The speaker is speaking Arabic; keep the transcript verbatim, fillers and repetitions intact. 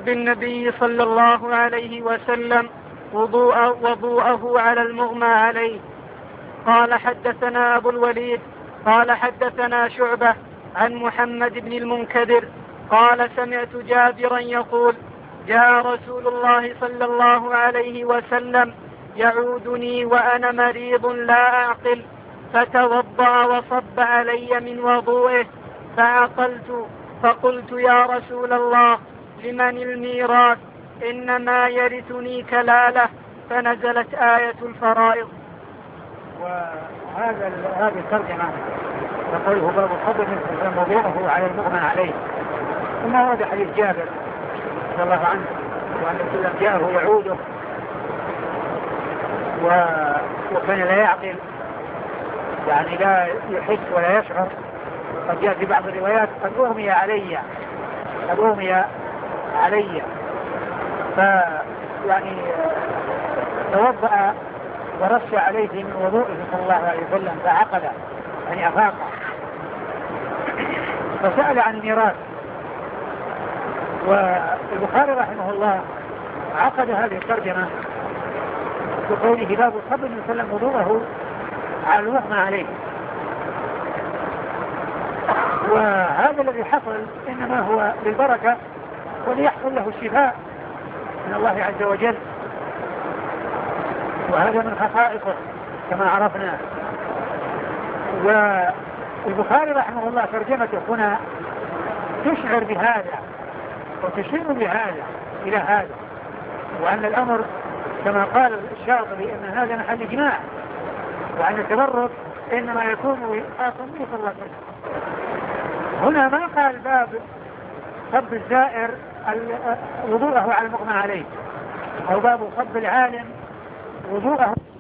صب النبي صلى الله عليه وسلم وضوءه, وضوءه على المغمى عليه. قال حدثنا أبو الوليد قال حدثنا شعبة عن محمد بن المنكدر قال سمعت جابرا يقول جاء رسول الله صلى الله عليه وسلم يعودني وأنا مريض لا أعقل فتوضأ وصب علي من وضوئه فعقلت فقلت يا رسول الله لمن الميراث إنما يرثني كلالة فنزلت آية الفرائض. وهذا هذه الترجمة يقوله باب الفضل من وضوءه على المغمى عليه. ثم ورد حديث جابر رضي الله عنه وأن الرسول جاءه يعوده و... وكان لا يعقل يعني لا يحس ولا يشعر. قد جاء في بعض الروايات قد أغمي علي قد أغمي علي ف يعني توضأ ورش عليه من وضوءه صلى الله عليه وسلم فعقل يعني أفاق فسأل عن الميراث. والبخاري رحمه الله عقد هذه الترجمة بقوله باب الصبر من سلم وضوءه على المغمى عليه. وهذا الذي حصل إنما هو للبركة وليحصل له الشفاء من الله عز وجل، وهذا من خصائصه كما عرفنا. والبخاري رحمه الله ترجمته هنا تشعر بهذا وتشير بهذا إلى هذا، وأن الأمر كما قال الشاطبي أن هذا محل إجماع، وأن التبرك إنما يكون وفاة النبي صلى الله عليه وسلم. هنا ما قال باب صب الزائر وضوءه على المغمى عليه، أو باب صب العالم وضوءه